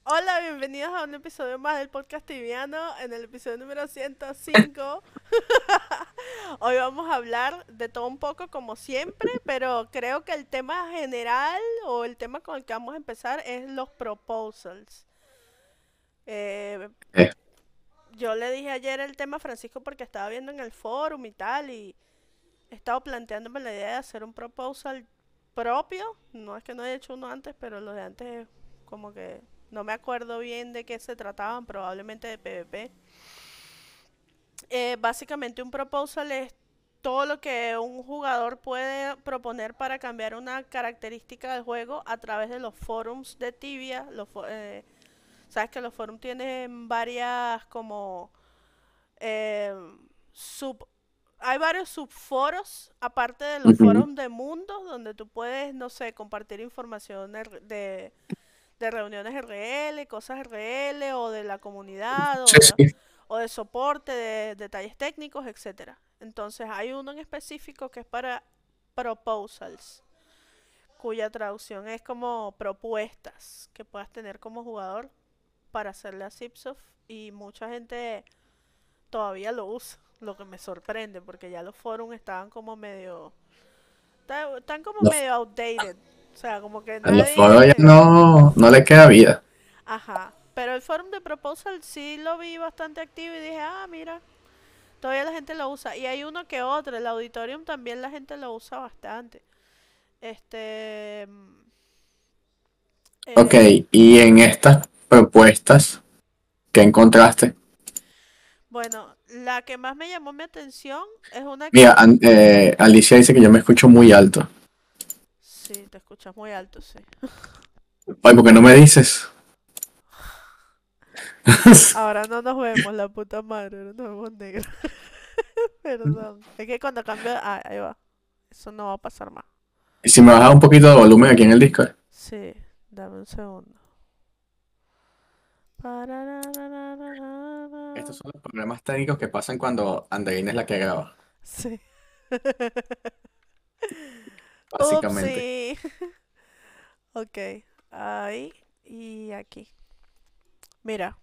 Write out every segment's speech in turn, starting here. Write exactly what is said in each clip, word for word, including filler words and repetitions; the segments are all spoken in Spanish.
Hola, bienvenidos a un episodio más del podcast tibiano, en el episodio número ciento cinco. Hoy vamos a hablar de todo un poco como siempre, pero creo que el tema general o el tema con el que vamos a empezar es los proposals. Eh, Eh, yo le dije ayer el tema a Francisco porque estaba viendo en el forum y tal, y he estado planteándome la idea de hacer un proposal propio. No es que no haya hecho uno antes, pero los de antes como que no me acuerdo bien de qué se trataban, probablemente de PvP. Eh, básicamente un proposal es todo lo que un jugador puede proponer para cambiar una característica del juego a través de los forums de Tibia. Los, eh, sabes que los forums tienen varias como eh, sub hay varios subforos, aparte de los ujú. foros de mundos, donde tú puedes, no sé, compartir información de, de, de reuniones R L, cosas R L, o de la comunidad, Sí, o de, sí. o de soporte, de detalles técnicos, etcétera. Entonces hay uno en específico que es para proposals, cuya traducción es como propuestas que puedas tener como jugador para hacerle a Zipsoft, y mucha gente todavía lo usa, lo que me sorprende porque ya los forums estaban como medio están, están como Los- medio outdated, o sea, como que a los foros ya nadie. no, no le queda vida. Ajá, pero el forum de proposal sí lo vi bastante activo y dije, ah, mira, todavía la gente lo usa, y hay uno que otro, el auditorium también la gente lo usa bastante. este mm, Ok, eh, y en estas propuestas que encontraste, bueno, la que más me llamó mi atención es una mira, que... an- eh, Alicia dice que yo me escucho muy alto. Sí, te escuchas muy alto, sí. Ay, ¿por qué no me dices? Ahora no nos vemos, la puta madre, ahora nos vemos negro. Perdón. Es que cuando cambio. Ah, ahí va. Eso no va a pasar más. Y si me bajas un poquito de volumen aquí en el Discord. Sí, dame un segundo. Parararararara. Estos son los problemas técnicos que pasan cuando Andreina es la que graba, Sí. básicamente. Upsi. Ok. Ahí y aquí. Mira.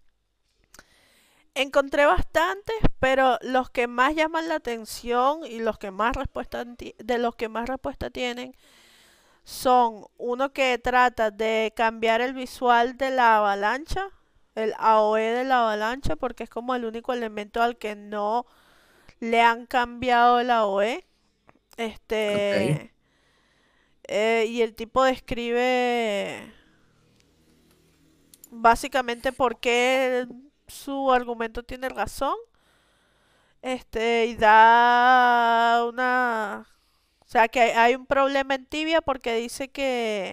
Encontré bastantes, pero los que más llaman la atención y los que más respuesta de los que más respuesta tienen son uno que trata de cambiar el visual de la avalancha, el A O E de la avalancha, porque es como el único elemento al que no le han cambiado el A O E. Ok. Este. Eh, y el tipo describe básicamente por qué su argumento tiene razón. Este, y da una. O sea, que hay, hay un problema en Tibia porque dice que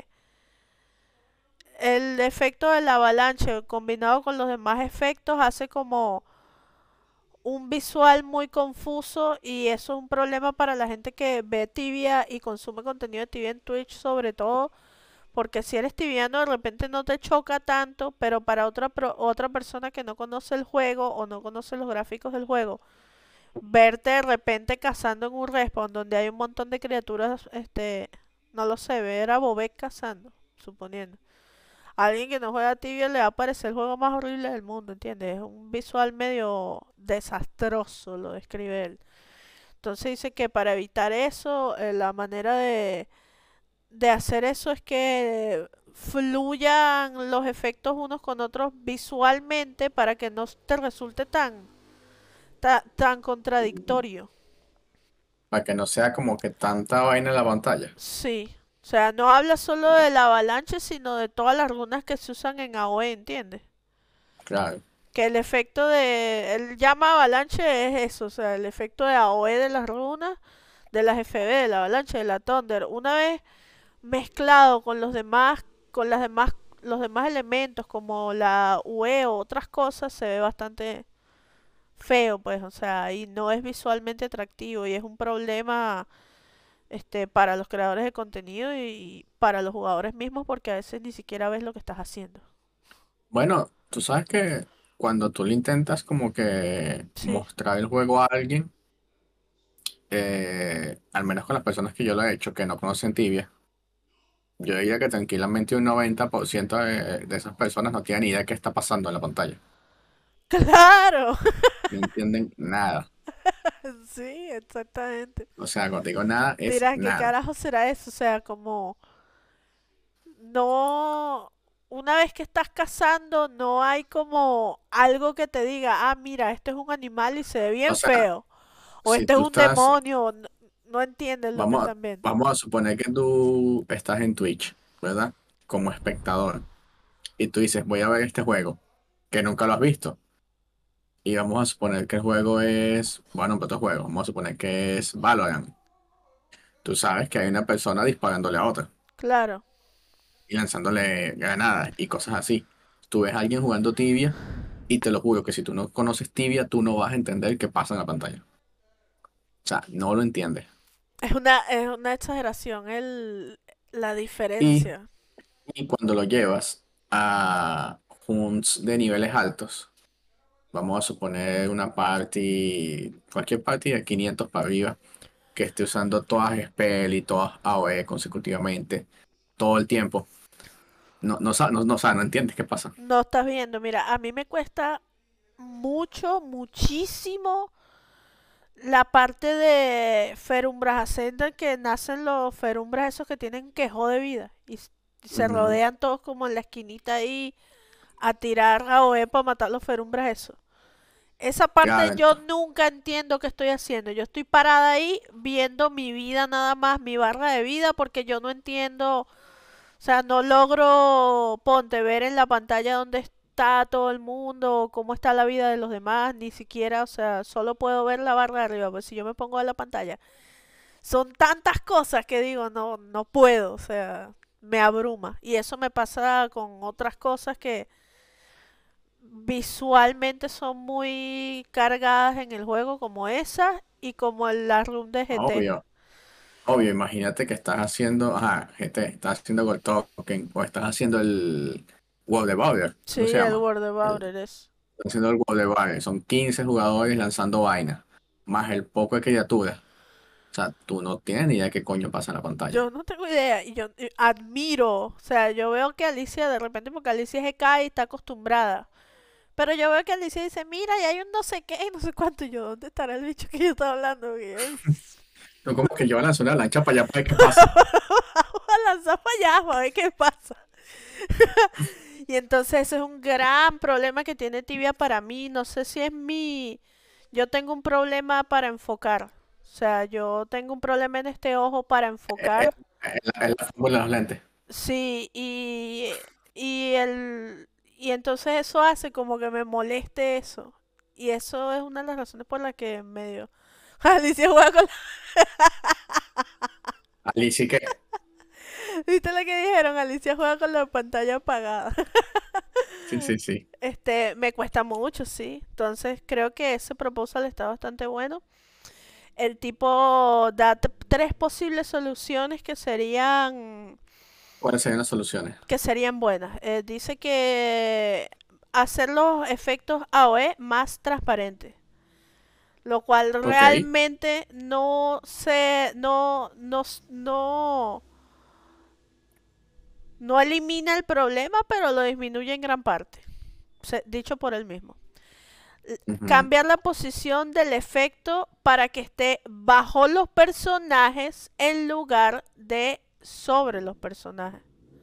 el efecto de la avalancha combinado con los demás efectos hace como un visual muy confuso, y eso es un problema para la gente que ve Tibia y consume contenido de Tibia en Twitch sobre todo, porque si eres tibiano de repente no te choca tanto, pero para otra pro- otra persona que no conoce el juego o no conoce los gráficos del juego, verte de repente cazando en un respawn donde hay un montón de criaturas, este, no lo sé, ver a Bobek cazando, suponiendo. A alguien que no juega tibia le va a parecer el juego más horrible del mundo, ¿entiendes? Es un visual medio desastroso, lo describe él. Entonces dice que para evitar eso, eh, la manera de, de hacer eso es que fluyan los efectos unos con otros visualmente para que no te resulte tan, ta- tan contradictorio. Para que no sea como que tanta vaina en la pantalla. Sí. O sea, no habla solo de la avalancha, sino de todas las runas que se usan en A O E, ¿entiendes? Claro. Que el efecto de... Él llama avalanche es eso, o sea, el efecto de A O E de las runas, de las F B, de la avalancha, de la Thunder. Una vez mezclado con los demás, con las demás, los demás elementos como la U E o otras cosas, se ve bastante feo, pues, o sea, y no es visualmente atractivo, y es un problema este para los creadores de contenido y para los jugadores mismos, porque a veces ni siquiera ves lo que estás haciendo. Bueno, tú sabes que cuando tú le intentas como que Sí, mostrar el juego a alguien, eh, al menos con las personas que yo lo he hecho, que no conocen Tibia, Yo diría que tranquilamente un noventa por ciento de, de esas personas no tienen ni idea de qué está pasando en la pantalla. Claro, No entienden nada. sí, exactamente. O sea, cuando digo nada, es Dirán, ¿qué nada. carajo será eso? O sea, como no, una vez que estás cazando, no hay como algo que te diga, ah, mira, este es un animal y se ve O bien sea, feo. O si este es tú un estás, demonio. No, no entiendes lo que vamos a, están viendo. vamos a suponer que tú estás en Twitch, ¿verdad? Como espectador. Y tú dices, voy a ver este juego, que nunca lo has visto. Y vamos a suponer que el juego es, bueno, otro juego, vamos a suponer que es Valorant. Tú sabes que hay una persona disparándole a otra Claro. y lanzándole granadas y cosas así. Tú ves a alguien jugando Tibia y te lo juro que si tú no conoces Tibia, tú no vas a entender qué pasa en la pantalla. O sea, no lo entiendes. Es una, es una exageración el, la Y, diferencia. y cuando lo llevas a hunts de niveles altos, vamos a suponer una party, cualquier party de quinientos para arriba, que esté usando todas spell y todas A O E consecutivamente todo el tiempo. No, no, sa- no, no, sa- no entiendes qué pasa. No estás viendo, mira, a mí me cuesta mucho, muchísimo la parte de Ferumbras Ascendant que nacen los Ferumbras esos que tienen quejo de vida y, s- y se Ujú. rodean todos como en la esquinita ahí a tirar a O E para matar los Ferumbras esos. Esa parte Claro, yo ento- nunca entiendo qué estoy haciendo. Yo estoy parada ahí viendo mi vida nada más, mi barra de vida, porque yo no entiendo, o sea, no logro, ponte, ver en la pantalla dónde está todo el mundo, cómo está la vida de los demás, ni siquiera, o sea, solo puedo ver la barra de arriba, pues si yo me pongo a la pantalla. Son tantas cosas que digo, no, no puedo, o sea, me abruma. Y eso me pasa con otras cosas que visualmente son muy cargadas en el juego, como esa y como la room de G T. obvio, obvio, imagínate que estás haciendo, ajá, G T, estás haciendo Gold Token o estás haciendo el World of Warrior, Sí, ¿cómo se el llama? World El, About It es. estás haciendo el World of Warrior, son quince jugadores lanzando vaina, más el poco de criaturas. O sea, tú no tienes ni idea de qué coño pasa en la Yo pantalla. no tengo idea y yo eh, admiro, o sea, yo veo que Alicia de repente, porque Alicia es E K y está acostumbrada, pero yo veo que Alicia dice, mira, y hay un no sé qué, y no sé cuánto, y yo, ¿dónde estará el bicho que yo estaba hablando? Porque es- No como que yo lanzo una lancha para allá para ver qué pasa. Vamos a lanzar para allá, a ver qué pasa. Y entonces ese es un gran problema que tiene Tibia para mí. No sé si es mi... Yo tengo un problema para enfocar. O sea, yo tengo un problema en este ojo para Es, es- enfocar. es la, es la fórmula de los lentes. Sí, y, y el... Y entonces eso hace como que me moleste eso. Y eso es una de las razones por las que medio... Alicia juega con... Alicia que, ¿Viste lo que dijeron? Alicia juega con la pantalla apagada. sí, sí, sí. Este, me cuesta mucho, sí. Entonces creo que ese proposal está bastante bueno. El tipo da t- tres posibles soluciones que serían ¿Cuáles serían las soluciones? que serían buenas. Eh, dice que hacer los efectos A O E más transparentes, lo cual Ok, realmente no se no no no no elimina el problema, pero lo disminuye en gran parte, se- dicho por él mismo. ujú, Cambiar la posición del efecto para que esté bajo los personajes en lugar de sobre los personajes.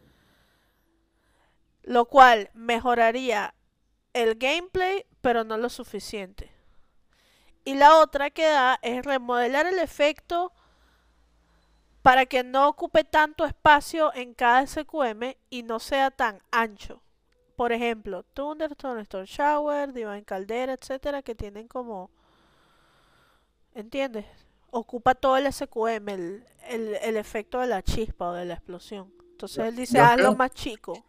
Lo cual mejoraría el gameplay, pero no lo suficiente. Y la otra que da es remodelar el efecto para que no ocupe tanto espacio en cada S Q M y no sea tan ancho. Por ejemplo, Thunderstone, Storm Shower, Divine Caldera, etcétera, que tienen como, ¿entiendes? Ocupa todo el S Q M, el, el, el efecto de la chispa o de la explosión. Entonces Yo, él dice, yo hazlo creo, más chico.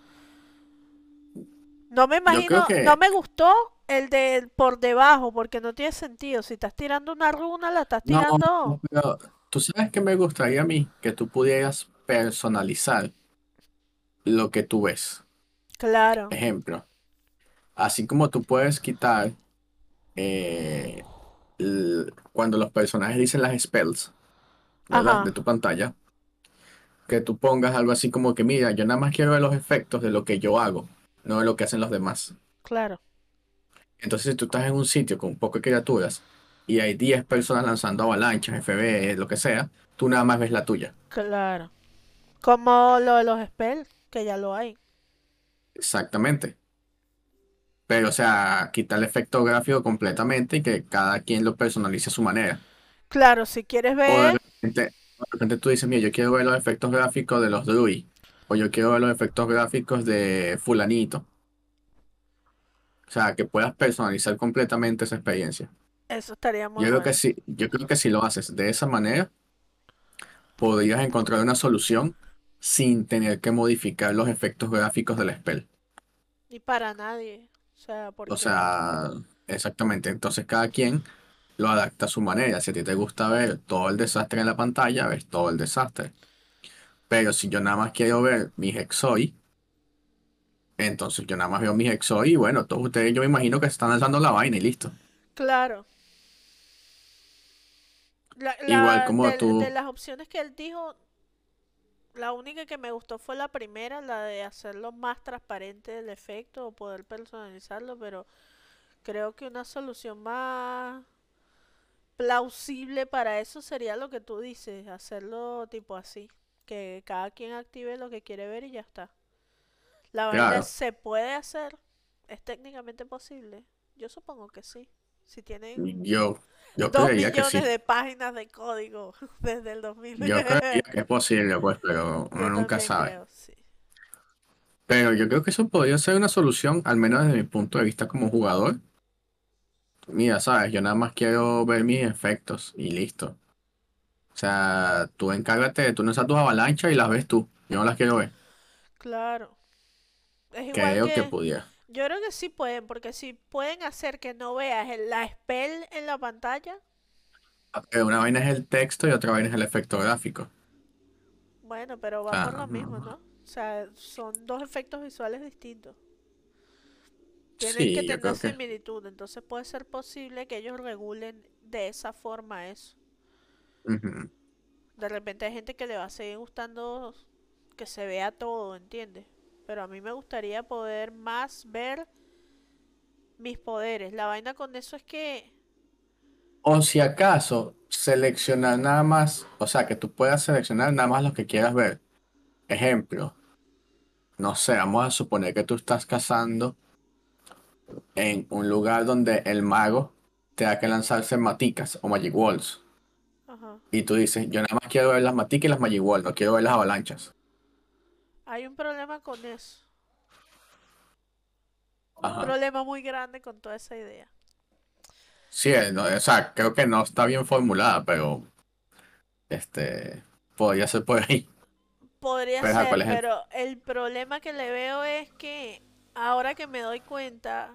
No me yo creo imagino, no que, me gustó el de por debajo, porque no tiene sentido. Si estás tirando una runa, la estás no, tirando. pero tú sabes que me gustaría a mí que tú pudieras personalizar lo que tú ves. Claro. Ejemplo, así como tú puedes quitar eh, l- cuando los personajes dicen las spells, ¿verdad? De Ajá. tu pantalla, que tú pongas algo así como que, mira, yo nada más quiero ver los efectos de lo que yo hago, no de lo que hacen los demás. Claro, Entonces, si tú estás en un sitio con un poco de criaturas y hay diez personas lanzando avalanchas, F B, lo que sea, tú nada más ves la tuya. claro. Como lo de los spells, que ya lo hay. Exactamente. Pero, o sea, quitar el efecto gráfico completamente y que cada quien lo personalice a su manera. Claro, si quieres O de ver, repente, de repente tú dices, mira, yo quiero ver los efectos gráficos de los Druid. O yo quiero ver los efectos gráficos de fulanito. O sea, que puedas personalizar completamente esa experiencia. eso estaría muy Yo creo que bueno. sí, yo creo que si lo haces de esa manera, podrías encontrar una solución sin tener que modificar los efectos gráficos del spell. Y para nadie. O sea, O porque, sea, exactamente. Entonces cada quien lo adapta a su manera. Si a ti te gusta ver todo el desastre en la pantalla, ves todo el desastre. Pero si yo nada más quiero ver mis Exoi, entonces yo nada más veo mis Exoi y bueno, todos ustedes yo me imagino que se están lanzando la vaina y listo. claro, la, Igual la- como de, de tú, las opciones que él dijo, la única que me gustó fue la primera, la de hacerlo más transparente el efecto o poder personalizarlo, pero creo que una solución más plausible para eso sería lo que tú dices, hacerlo tipo así, que cada quien active lo que quiere ver y ya está. La vaina claro, se puede hacer, es técnicamente posible. Yo supongo que sí. Si tienen yo, yo dos creería que millones sí. de páginas de código desde el dos mil. Yo creería que es posible, pues, pero uno Yo nunca también sabe. creo, sí. Pero yo creo que eso podría ser una solución, al menos desde mi punto de vista como jugador. Mira, sabes, yo nada más quiero ver mis efectos y listo. O sea, tú encárgate, tú no usas tus avalanchas y las ves tú. Yo no las quiero ver. Claro. Es igual Creo que que... pudiera. Yo creo que sí pueden, porque si pueden hacer que no veas el- la spell en la pantalla, Pero una vaina es el texto y otra vaina es el efecto gráfico. bueno, pero O va por sea, lo mismo, ¿no? no. O sea, son dos efectos visuales distintos. Tienen que Sí, yo tener creo que. similitud, entonces puede ser posible que ellos regulen de esa forma eso. Ujú. De repente hay gente que le va a seguir gustando que se vea todo, ¿entiendes? Pero a mí me gustaría poder más ver mis poderes. La vaina con eso es que... O si acaso, seleccionar nada más, o sea, que tú puedas seleccionar nada más lo que quieras ver. Ejemplo, no sé, vamos a suponer que tú estás cazando en un lugar donde el mago te da que lanzarse maticas o Magic Walls. Ajá. Y tú dices, yo nada más quiero ver las maticas y las Magic Walls, no quiero ver las avalanchas. Hay un problema con eso. Un Ajá. problema muy grande con toda esa idea. Sí, eh, no, o sea, creo que no está bien formulada, pero este podría ser por ahí. Podría Pero, ajá, ¿cuál ser, es el? pero el problema que le veo es que ahora que me doy cuenta,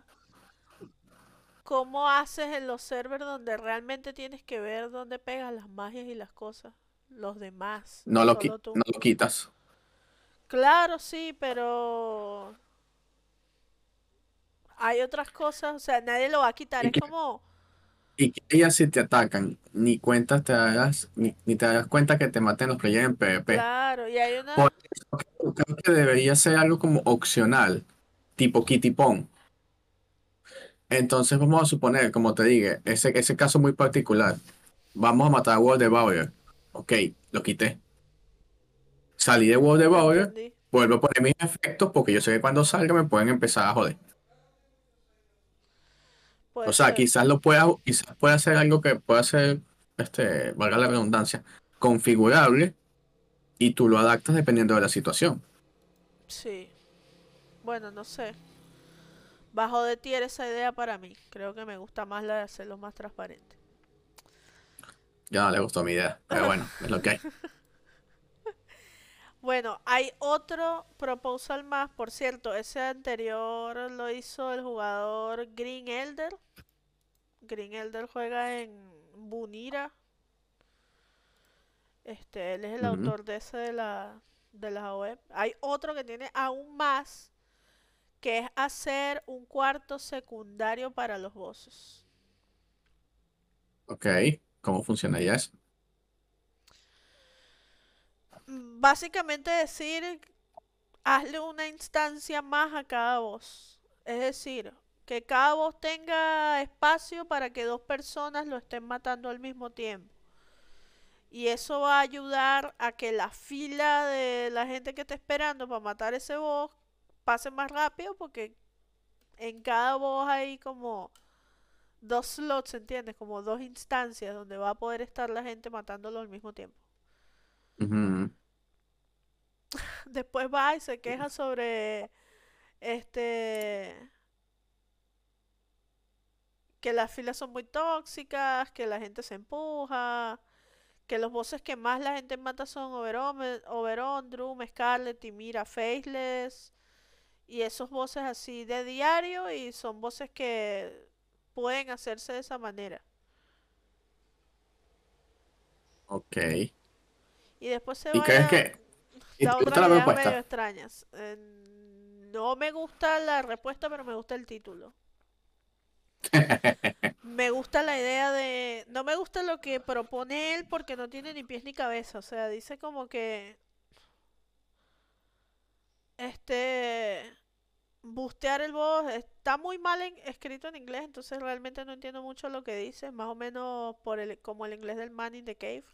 ¿cómo haces en los servers donde realmente tienes que ver dónde pegas las magias y las cosas? Los demás, No no lo, qui- solo tú. no lo quitas. Claro, sí, pero hay otras cosas, o sea, nadie lo va a quitar. ¿Y Es qué, como, y qué harías si te atacan? Ni cuenta te hagas, ni, ni te das cuenta que te maten los players en PvP. claro, y hay una... Por eso creo creo que debería ser algo como opcional, tipo Kitty Pong. Entonces vamos a suponer, como te dije, ese, ese caso muy particular. Vamos a matar a World Devourer. Ok, lo quité. Salí de World Devourer, Entendí. vuelvo a poner mis efectos porque yo sé que cuando salga me pueden empezar a joder. O Puede sea, ser. quizás lo pueda, quizás pueda ser algo que pueda ser, este, valga la redundancia, configurable y tú lo adaptas dependiendo de la situación. Sí. Bueno, no sé. Bajo de tier esa idea para mí. Creo que me gusta más la de hacerlo más transparente. Ya no le gustó mi idea, pero bueno, es lo que hay. Bueno, hay otro proposal más. Por cierto, ese anterior lo hizo el jugador Green Elder. Green Elder juega en Bunira. Este, él es el Ujú. autor de ese de la, de la web. Hay otro que tiene aún más, que es hacer un cuarto secundario para los bosses. Ok, ¿cómo funcionaría eso? Mm, Básicamente decir, hazle una instancia más a cada voz. Es decir, que cada voz tenga espacio para que dos personas lo estén matando al mismo tiempo. Y eso va a ayudar a que la fila de la gente que está esperando para matar ese boss pase más rápido porque en cada voz hay como dos slots, ¿entiendes? Como dos instancias donde va a poder estar la gente matándolo al mismo tiempo. Ujú. Después va y se queja sobre este que las filas son muy tóxicas, que la gente se empuja, que los bosses que más la gente mata son Oberon, Oberon Drum, Scarlet y Mira Faceless. Y esos bosses así de diario y son bosses que pueden hacerse de esa manera. Ok. Y después se ¿Y crees vaya que... ¿Y da te gusta otras la ideas medio propuesta? extrañas. Eh, no me gusta la respuesta, pero me gusta el título. Me gusta la idea de... No me gusta lo que propone él porque no tiene ni pies ni cabeza. O sea, dice como que... Este... Bustear el boss está muy mal en- escrito en inglés, entonces realmente no entiendo mucho lo que dice. Más o menos por el, como el inglés del Man in the Cave.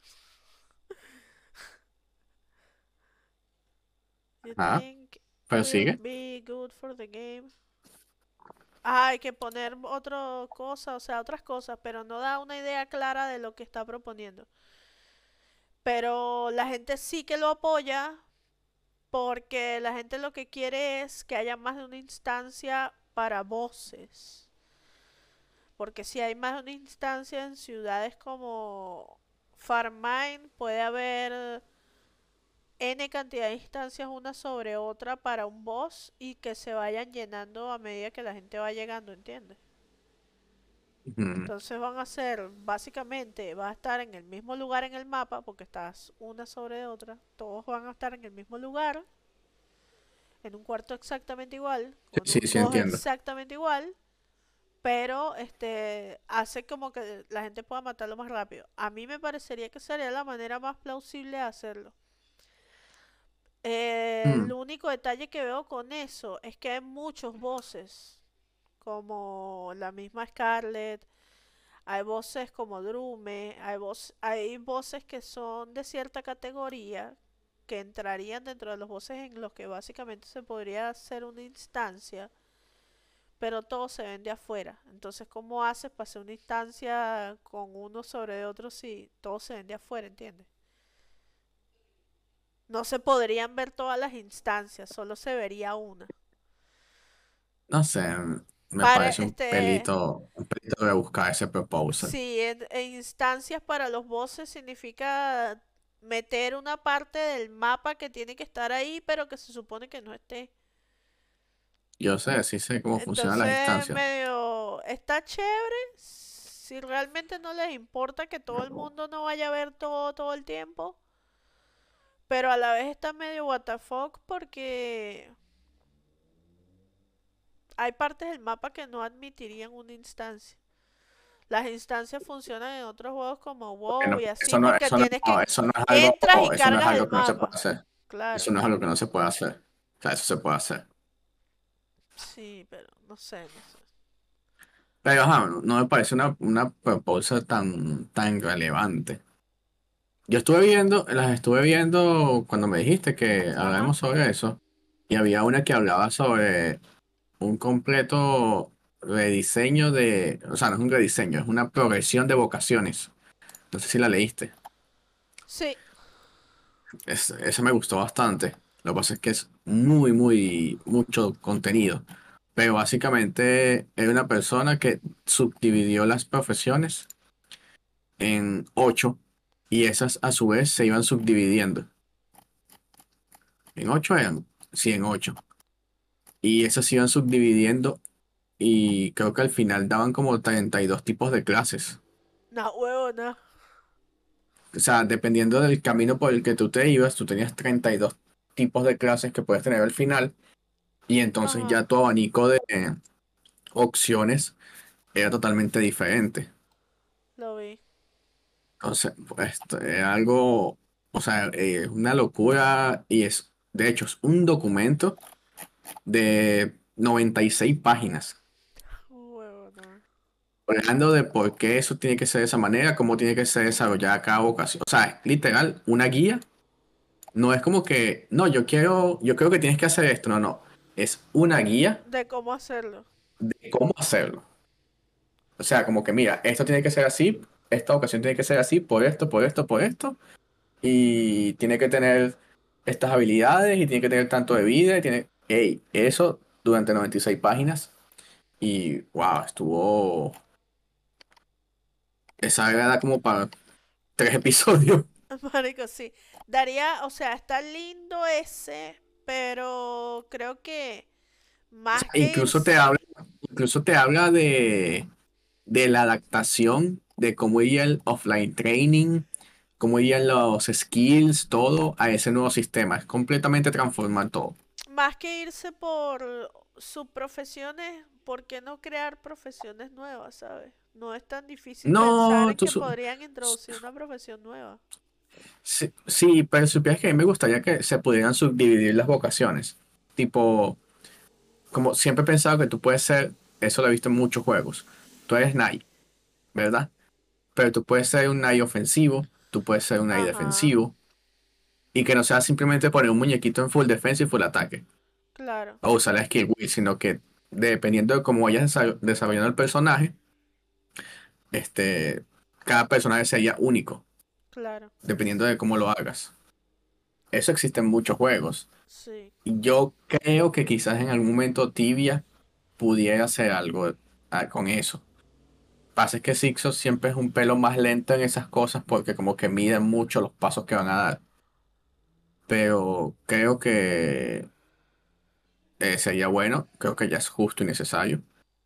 You Ajá, think pero will sigue. be good for the game. Ah, hay que poner otra cosa, o sea, otras cosas, pero no da una idea clara de lo que está proponiendo. Pero la gente sí que lo apoya porque la gente lo que quiere es que haya más de una instancia para voces. Porque si hay más de una instancia en ciudades como Farmine, puede haber N cantidad de instancias una sobre otra para un boss y que se vayan llenando a medida que la gente va llegando, ¿entiendes? Ujú. Entonces van a ser, básicamente, va a estar en el mismo lugar en el mapa, porque estás una sobre otra, todos van a estar en el mismo lugar, en un cuarto exactamente igual, con Sí, un sí, boss entiendo. exactamente igual, pero este hace como que la gente pueda matarlo más rápido. A mí me parecería que sería la manera más plausible de hacerlo. Eh, el Mm, único detalle que veo con eso es que hay muchos voces, como la misma Scarlet, hay voces como Drume, hay, voz, hay voces que son de cierta categoría que entrarían dentro de los voces en los que básicamente se podría hacer una instancia, pero todo se ven de afuera. Entonces, ¿cómo haces para hacer una instancia con uno sobre otro si todo se ven de afuera, entiendes? No se podrían ver todas las instancias, solo se vería una. no sé, me Para parece un este, pelito, un pelito de buscar ese proposal. sí, en, en instancias para los bosses significa meter una parte del mapa que tiene que estar ahí, pero que se supone que no esté. Yo sé, sí sé cómo funcionan las Entonces, instancias. medio, está chévere si realmente no les importa que todo el mundo no vaya a ver todo todo el tiempo, pero a la vez está medio what the fuck porque hay partes del mapa que no admitirían una instancia. Las instancias funcionan en otros juegos como Porque WoW no, y así eso no, porque eso no, tienes no, que eso no es algo, entras y eso no es cargas el algo que no se puede mapa. hacer. Eso Claro. no es algo que no se puede hacer. O sea, eso se puede hacer. Sí, pero no sé, no sé. Pero ajá, no no me parece una, una propuesta tan, tan relevante. Yo estuve viendo, las estuve viendo cuando me dijiste que Ajá. hablamos sobre eso, y había una que hablaba sobre un completo rediseño de, o sea, no es un rediseño, es una progresión de vocaciones. No sé si la leíste. Sí. Es, esa me gustó bastante. Lo que pasa es que es muy, muy, mucho contenido. Pero básicamente era una persona que subdividió las profesiones en ocho y esas a su vez se iban subdividiendo. En ocho eran, sí, en ocho. Y esas se iban subdividiendo y creo que al final daban como treinta y dos tipos de clases. No, huevo, no. O sea, dependiendo del camino por el que tú te ibas, tú tenías treinta y dos tipos de clases que puedes tener al final y entonces Ajá. ya tu abanico de opciones era totalmente diferente. Lo vi. Entonces, pues, esto es algo. O sea, eh, es una locura y es, de hecho, es un documento de noventa y seis páginas, Huevona. hablando de por qué eso tiene que ser de esa manera, cómo tiene que ser desarrollada cada vocación. O sea, es literal, una guía. No es como que, no, yo quiero, yo creo que tienes que hacer esto. No, no. Es una guía De cómo hacerlo. de cómo hacerlo. O sea, como que mira, esto tiene que ser así, esta ocasión tiene que ser así, por esto, por esto, por esto. Y tiene que tener estas habilidades y tiene que tener tanto de vida y tiene... Ey, eso durante noventa y seis páginas y wow, estuvo... Esa era como para tres episodios. Marico, sí. Daría, o sea, está lindo ese, pero creo que O más sea, que incluso te irse, habla, incluso te habla de, de la adaptación, de cómo iría el offline training, cómo irían los skills, todo a ese nuevo sistema. Es completamente transformar todo. más que irse por subprofesiones, ¿por qué no crear profesiones nuevas, sabes? No es tan difícil pensar No, en tú, que su- podrían introducir una profesión nueva. sí, sí, pero supieras que a mí me gustaría que se pudieran subdividir las vocaciones. Tipo, como siempre he pensado que tú puedes ser, eso lo he visto en muchos juegos. Tú eres Knight, ¿verdad? Pero tú puedes ser un Knight ofensivo, tú puedes ser un Knight Ajá, defensivo, y que no sea simplemente poner un muñequito en full defensa y full ataque, claro, o usar la skill wheel, sino que dependiendo de cómo vayas desa- desarrollando el personaje, este, cada personaje sería único, claro, dependiendo de cómo lo hagas. Eso existe en muchos juegos. sí. Y yo creo que quizás en algún momento Tibia pudiera hacer algo ah, con eso. Pasa es que Sixo siempre es un pelo más lento en esas cosas porque como que miden mucho los pasos que van a dar. Pero creo que eh, sería bueno, creo que ya es justo y necesario.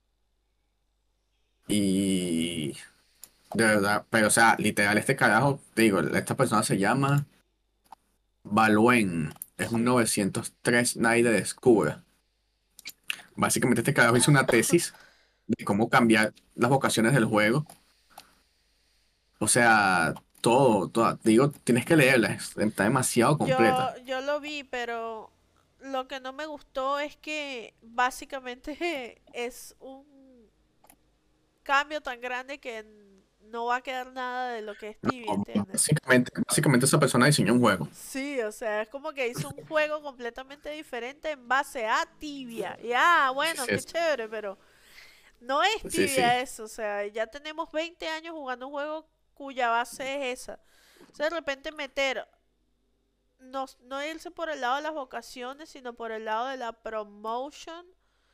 Y de verdad, pero o sea, literal este carajo, te digo, esta persona se llama Valuen, es un Sí. novecientos tres Knight de Escudo. Básicamente este carajo hizo una tesis de cómo cambiar las vocaciones del juego. O sea, todo, todo. Digo, tienes que leerla, es- está demasiado Yo, completa. yo lo vi, pero lo que no me gustó es que básicamente es un cambio tan grande que n- no va a quedar nada de lo que es Tibia, No, ¿entiendes? básicamente, básicamente esa persona diseñó un juego. Sí, o sea, es como que hizo un juego completamente diferente en base a Tibia. Y ah, Sí, bueno, sí, qué chévere, pero no es sí, sí. Tibia eso, o sea, ya tenemos veinte años jugando un juego cuya base es esa. O sea, de repente meter, no, no irse por el lado de las vocaciones, sino por el lado de la promotion,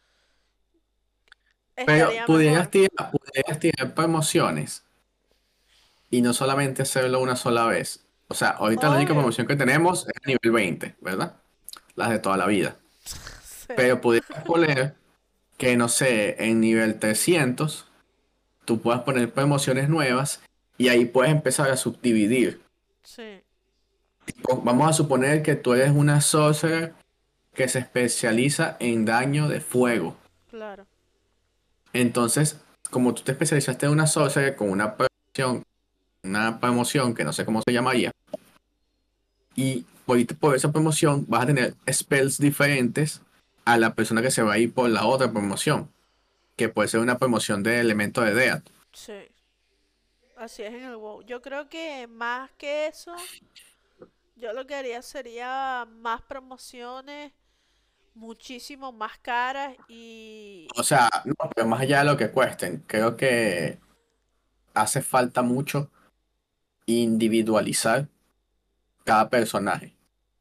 Pero estaría pudieras mejor. tirar, pudieras tirar promociones y no solamente hacerlo una sola vez. O sea, ahorita la única Obvio. promoción que tenemos es a nivel veinte, ¿verdad? Las de toda la vida. Sí, Pero pudieras poner que, no sé, en nivel trescientos tú puedas poner promociones nuevas y ahí puedes empezar a subdividir. sí, Tipo, vamos a suponer que tú eres una sorcerer que se especializa en daño de fuego. claro. Entonces, como tú te especializaste en una sorcerer con una promoción, una promoción que no sé cómo se llamaría, y por, por esa promoción vas a tener spells diferentes a la persona que se va a ir por la otra promoción, que puede ser una promoción de elemento de Death. Sí, así es en el WoW. Yo creo que más que eso, yo lo que haría sería más promociones, muchísimo más caras y... O sea, no, pero más allá de lo que cuesten, creo que hace falta mucho individualizar cada personaje.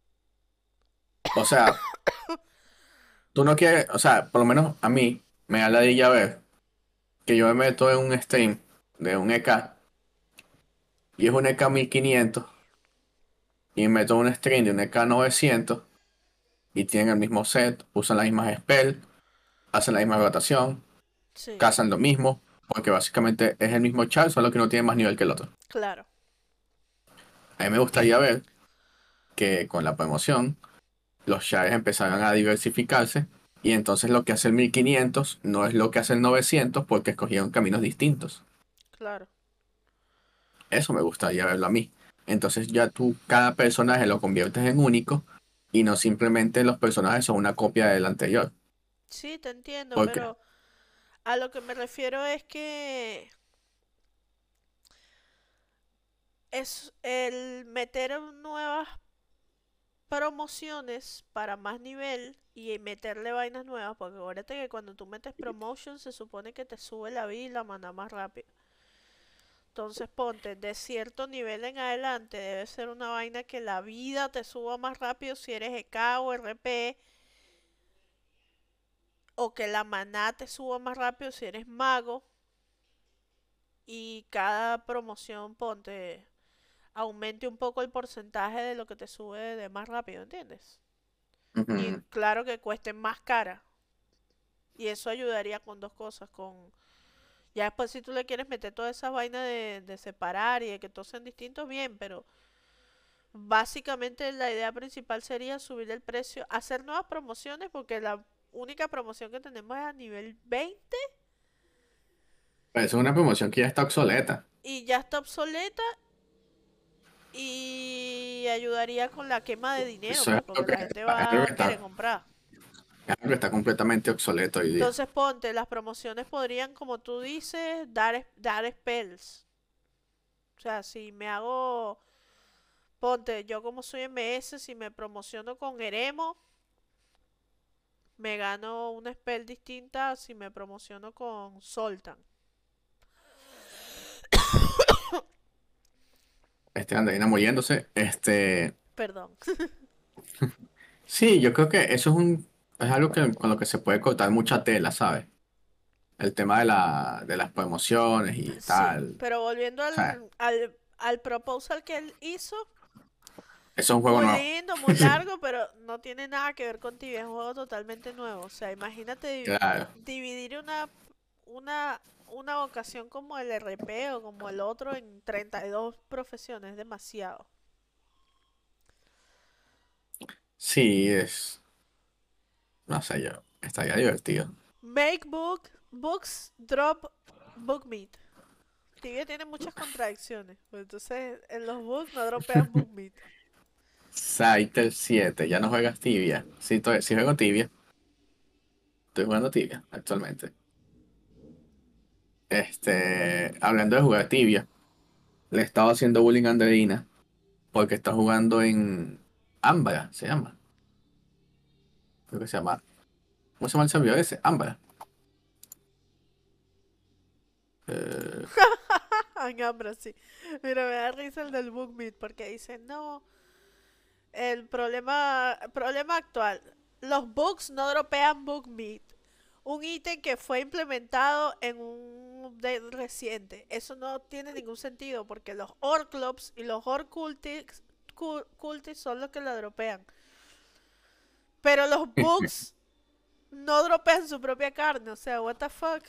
O sea, tú no quieres, o sea, por lo menos a mí me da la de ver que yo me meto en un stream de un E K y es un E K mil quinientos y me meto en un stream de un E K novecientos y tienen el mismo set, usan las mismas spells, hacen la misma rotación, Sí, cazan lo mismo, porque básicamente es el mismo char, solo que no tiene más nivel que el otro. claro, A mí me gustaría ver que con la promoción los chars empezaran a diversificarse y entonces lo que hace el mil quinientos no es lo que hace el novecientos porque escogieron caminos distintos. claro. Eso me gustaría verlo a mí. Entonces ya tú cada personaje lo conviertes en único y no simplemente los personajes son una copia del anterior. Sí, te entiendo, Porque pero a lo que me refiero es que es el meter nuevas promociones para más nivel y meterle vainas nuevas, porque acuérdate que cuando tú metes promotion se supone que te sube la vida y la mana más rápido. Entonces ponte, de cierto nivel en adelante debe ser una vaina que la vida te suba más rápido si eres E K o R P, o que la maná te suba más rápido si eres mago, y cada promoción ponte aumente un poco el porcentaje de lo que te sube de más rápido, ¿entiendes? Y ujú, claro que cueste más cara. Y eso ayudaría con dos cosas, con... Ya después si tú le quieres meter toda esa vaina de, de separar y de que todos sean distintos, bien, pero básicamente la idea principal sería subir el precio, hacer nuevas promociones, porque la única promoción que tenemos es a nivel veinte pues es una promoción que ya está obsoleta. y ya está obsoleta y ayudaría con la quema de dinero, Eso es pues lo porque que la gente está, es algo va que a querer está, comprar. es algo que está completamente obsoleto hoy día. Entonces ponte, las promociones podrían, como tú dices, dar, dar spells. O sea, si me hago, ponte, yo como soy M S, si me promociono con Eremo, me gano una spell distinta si me promociono con Soltan. Este Andreina muriéndose. Este, Perdón. sí, yo creo que eso es un, es algo que, con lo que se puede cortar mucha tela, ¿sabes? El tema de la, de las promociones y Sí, tal. pero volviendo O sea, al, al, al proposal que él hizo, eso es un juego muy nuevo. lindo, muy largo, pero no tiene nada que ver con Tibia, es un juego totalmente nuevo. O sea, imagínate di- Claro. dividir una, una, una vocación como el R P o como el otro en treinta y dos profesiones, demasiado. Sí, es, no sé yo, estaría divertido. Make book, books, drop, book meet. Tibia tiene muchas contradicciones, pues entonces en los books no dropean book meet. Scyther siete, ya no juegas tibia. Sí, to- sí juego tibia. Estoy jugando tibia actualmente. Este, hablando de jugar tibia, le he estado haciendo bullying a Andreina porque está jugando en Ambra, se llama. Creo que se llama. ¿Cómo se llama el servidor ese? Ambra. Eh, Ay, hambre, sí. Mira, me da risa el del book meet porque dice, no, el problema, problema actual, los bugs no dropean book meet. Un ítem que fue implementado en un update reciente. Eso no tiene ningún sentido porque los Orclops y los Orcultists cultists son los que la dropean. Pero los bugs no dropean su propia carne. O sea, what the fuck.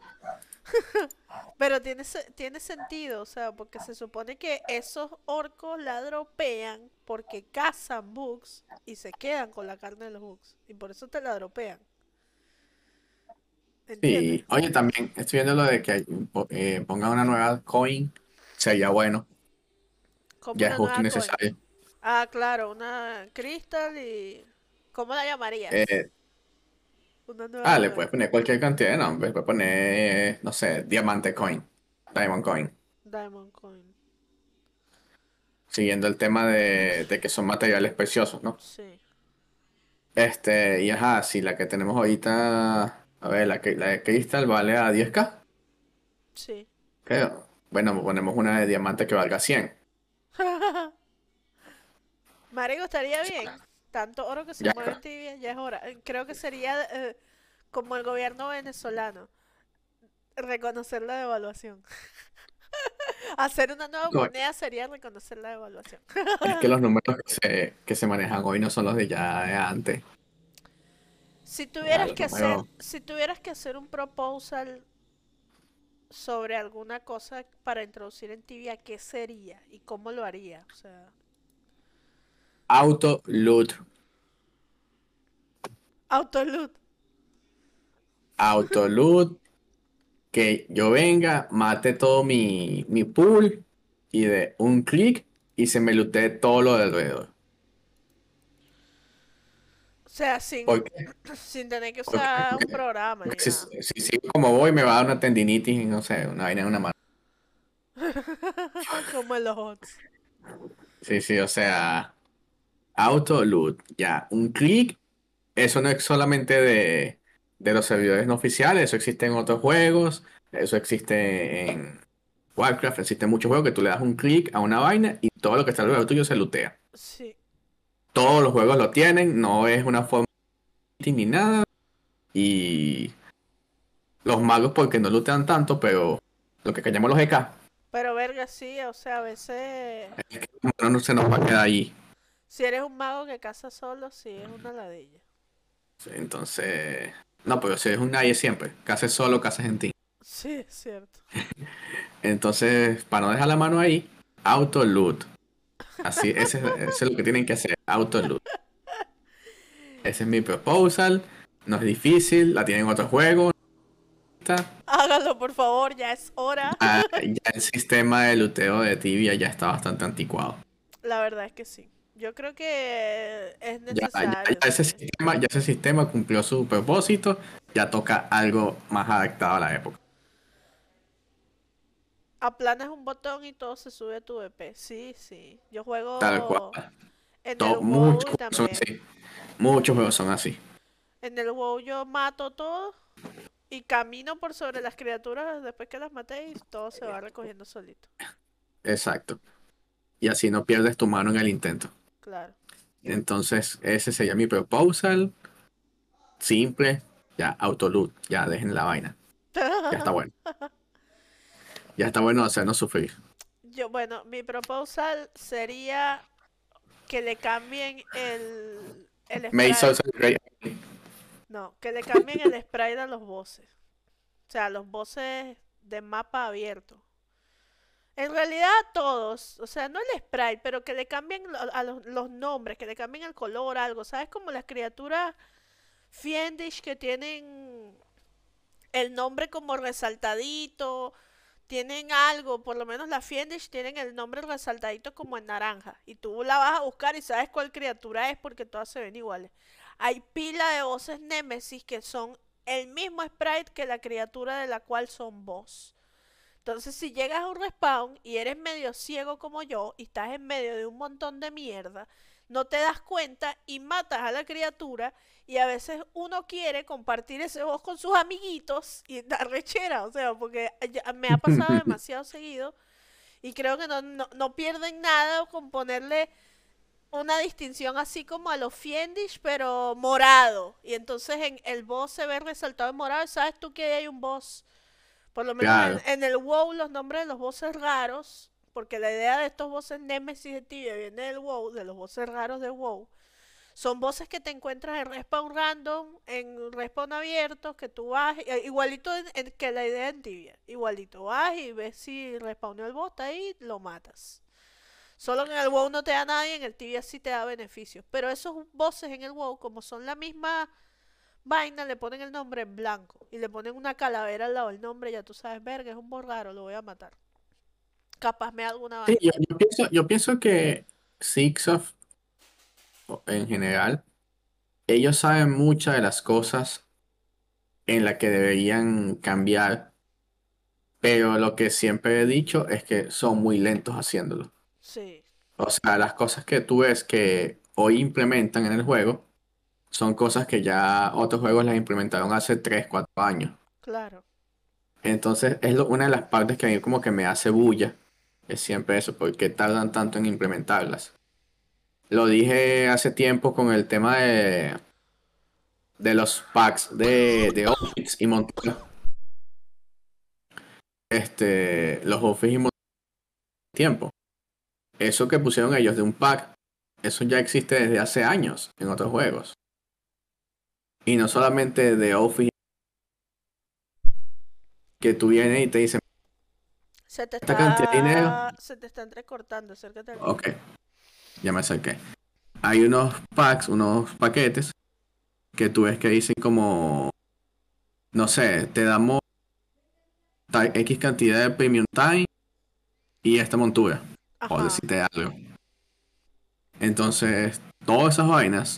Pero tiene, tiene sentido, o sea, porque se supone que esos orcos la dropean porque cazan bugs y se quedan con la carne de los bugs. Y por eso te la dropean. ¿Entiendes? sí, oye, también estoy viendo lo de que eh, pongan una nueva coin. Sería bueno. Como Ya es una justo y nueva coin. necesario. Ah, claro, una crystal y... ¿Cómo la llamarías? Eh, Una nueva ah, le coin. puedes poner cualquier cantidad de nombres. Puedes poner, no sé, diamante coin, diamond coin. Diamond coin. Siguiendo el tema de, de que son materiales preciosos, ¿no? Sí, Este, y ajá, si la que tenemos ahorita, a ver, la, que- la de Crystal vale a diez k, sí. creo. Bueno, ponemos una de diamante que valga cien. Marico, estaría bien. Tanto oro que se Ya, mueve en tibia, ya es hora. Eh, Creo que sería eh, como el gobierno venezolano. Reconocer la devaluación. Hacer una nueva no, moneda sería reconocer la devaluación. es que los números que se, que se manejan hoy no son los de ya de antes. Si Ya, tuvieras los que hacer, números. si tuvieras que hacer un proposal sobre alguna cosa para introducir en tibia, ¿qué sería? ¿Y cómo lo haría? O sea, Auto loot. autoloot. Auto loot. Que yo venga, mate todo mi, mi pool y de un clic. y se me looté todo lo de alrededor. O sea, sin, ¿Por qué? sin tener que Porque, usar un porque- programa porque ni si, nada. si sigo como voy, me va a dar una tendinitis, no sé, una vaina en una mano. Como en los HOTS. Sí, sí, o sea, auto loot, ya, un clic, eso no es solamente de, de los servidores no oficiales, eso existe en otros juegos, eso existe en Warcraft, existen muchos juegos que tú le das un clic a una vaina y todo lo que está alrededor tuyo se lootea. Sí. Todos los juegos lo tienen, no es una forma ni nada, y los magos porque no lootean tanto, pero lo que callamos los E K, Pero verga, sí, o sea, a veces... bueno, no se nos va a quedar ahí. Si eres un mago que caza solo, sí, es una ladilla. Sí, entonces, no, pero si es un nadie siempre, que haces solo, que haces en ti. Sí, es cierto. Entonces, para no dejar la mano ahí, auto loot. Así, ese, ese es lo que tienen que hacer, auto loot. Ese es mi proposal. No es difícil, la tienen en otros juegos. Está. Hágalo, por favor, ya es hora. Ya, ya el sistema de luteo de Tibia ya está bastante anticuado. La verdad es que sí. Yo creo que es Ya, ya, necesario, ya ese sí. sistema, ya ese sistema cumplió su propósito, ya toca algo más adaptado a la época. Aplanas un botón y todo se sube a tu V P. Sí, sí. Yo Tal cual. juego en el To- muchos WoW y juegos son también. así. Muchos juegos son así. En el WoW yo mato todo y camino por sobre las criaturas después que las maté y todo se va recogiendo solito. Exacto. Y así no pierdes tu mano en el intento. Claro. Entonces, ese sería mi proposal. Simple. Ya, autoloot. Ya, dejen la vaina. Ya está bueno. Ya está bueno hacernos sufrir. Yo, bueno, mi proposal sería que le cambien el, el Made spray. Social Great. No, que le cambien el spray a los bosses. O sea, los bosses de mapa abierto. En realidad a todos, o sea, no el spray, pero que le cambien lo- a los, los nombres, que le cambien el color, algo. ¿Sabes? Como las criaturas Fiendish que tienen el nombre como resaltadito, tienen algo, por lo menos las Fiendish tienen el nombre resaltadito como en naranja. Y tú la vas a buscar y sabes cuál criatura es porque todas se ven iguales. Hay pila de voces Némesis que son el mismo sprite que la criatura de la cual son boss. Entonces, si llegas a un respawn y eres medio ciego como yo y estás en medio de un montón de mierda, no te das cuenta y matas a la criatura y a veces uno quiere compartir ese boss con sus amiguitos y dar rechera, o sea, porque ya me ha pasado demasiado seguido y creo que no, no, no pierden nada con ponerle una distinción así como a los Fiendish, pero morado. Y entonces en el boss se ve resaltado en morado. ¿Sabes tú que hay un boss? Por lo menos en, Claro. en el WoW los nombres de los bosses raros, porque la idea de estos bosses Nemesis de Tibia viene del WoW, de los bosses raros de WoW. Son bosses que te encuentras en respawn random, en respawn abiertos, que tú vas, igualito en, en, que la idea en Tibia. Igualito, vas y ves si respawneó el boss ahí, lo matas. Solo que en el WoW no te da nadie, en el Tibia sí te da beneficios. Pero esos bosses en el WoW, como son la misma vaina, le ponen el nombre en blanco. Y le ponen una calavera al lado del nombre, ya tú sabes, verga, es un boss raro, lo voy a matar. Capaz me da alguna Sí, vaina. yo, yo pienso, yo pienso que Sixoft en general, ellos saben muchas de las cosas en las que deberían cambiar, pero lo que siempre he dicho es que son muy lentos haciéndolo. Sí, O sea, las cosas que tú ves que hoy implementan en el juego son cosas que ya otros juegos las implementaron hace tres cuatro años. claro. Entonces, es lo- una de las partes que a mí como que me hace bulla, es siempre eso, ¿por qué tardan tanto en implementarlas? Lo dije hace tiempo con el tema de, de los packs de, de Office y montar este, los Office y montar tiempo. Eso que pusieron ellos de un pack, eso ya existe desde hace años en otros juegos. Y no solamente de Office, que tú vienes y te dicen, Se te esta cantidad de dinero, está. Se te está entrecortando, acércate al ok, micro. ya me acerqué. Hay unos packs, unos paquetes que tú ves que dicen como, no sé, te damos ta- X cantidad de premium time y esta montura. por Ajá. decirte algo. Entonces, todas esas vainas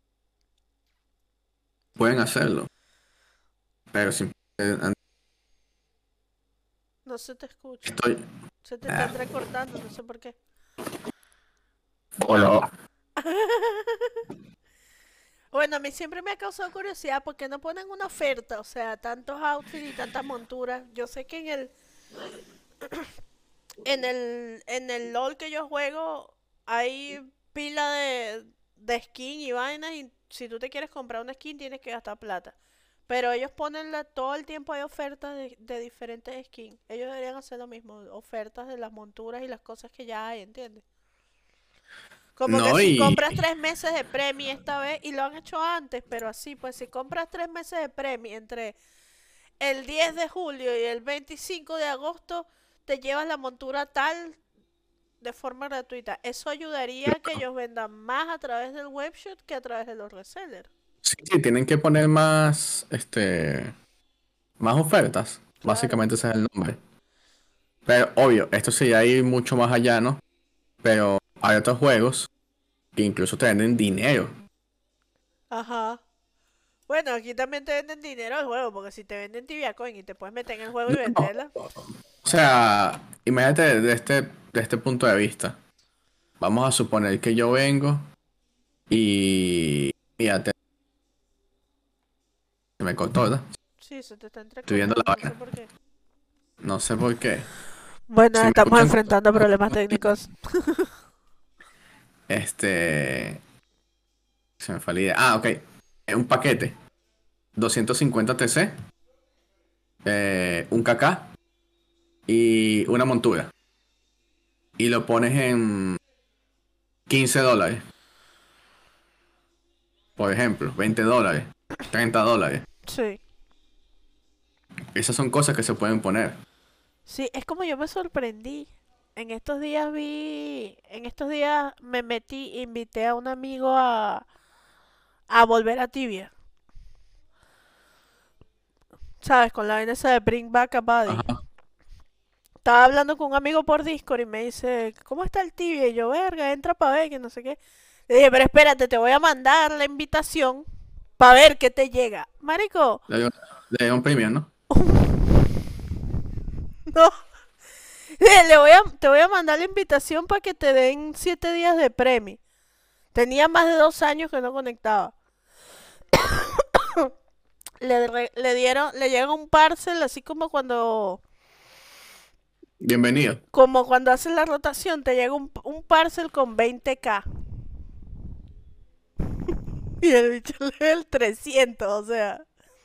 pueden hacerlo, pero si eh, No se te escucha. estoy... Se te está ah, entrecortando, no sé por qué. hola. Bueno, a mí siempre me ha causado curiosidad porque no ponen una oferta, o sea, tantos outfits y tantas monturas. Yo sé que en el en el en el LOL que yo juego hay pila de de skin y vainas y si tú te quieres comprar una skin tienes que gastar plata. Pero ellos ponen la- todo el tiempo hay ofertas de, de diferentes skins. Ellos deberían hacer lo mismo, ofertas de las monturas y las cosas que ya hay, ¿entiendes? Como que No, si y compras tres meses de premio esta vez, y lo han hecho antes, pero así, pues si compras tres meses de premio entre el diez de julio y el veinticinco de agosto, te llevas la montura tal de forma gratuita. Eso ayudaría a que ellos vendan más a través del webshop que a través de los resellers. sí, sí, tienen que poner más, este, más ofertas. Claro, Básicamente ese es el nombre. Pero obvio, esto sí hay mucho más allá, ¿no? Pero hay otros juegos que incluso te venden dinero. ajá. Bueno, aquí también te venden dinero al juego, porque si te venden Tibia Coin y te puedes meter en el juego y No, venderla. o sea, imagínate de este, de este punto de vista. Vamos a suponer que yo vengo y, y ya te, se me cortó, ¿verdad? Sí, se te está Estoy viendo la entrecortando, no sé vaina. por qué. No sé por qué. Bueno, Si me estamos escuchan, enfrentando problemas técnicos. este, se me fue la idea. Ah, ok. Es un paquete. doscientos cincuenta T C, eh, un K K y una montura. Y lo pones en quince dólares, por ejemplo, veinte dólares, treinta dólares. Sí. Esas son cosas que se pueden poner. Sí, es como yo me sorprendí. En estos días vi, en estos días me metí, invité a un amigo a, a volver a Tibia. ¿Sabes? Con la vaina esa de Bring Back a Buddy. Ajá. Estaba hablando con un amigo por Discord y me dice, ¿cómo está el Tibia? Y yo, verga, entra para ver, que no sé qué. Le dije, pero espérate, te voy a mandar la invitación para ver qué te llega. Marico, Le doy, le doy un premio, ¿no? no. Le voy a, te voy a mandar la invitación para que te den siete días de premio. Tenía más de dos años que no conectaba. Le, re- le dieron, le llega un parcel así como cuando, Bienvenido. como cuando haces la rotación, te llega un, un parcel con veinte k. Y el bicho le da el trescientos, o sea,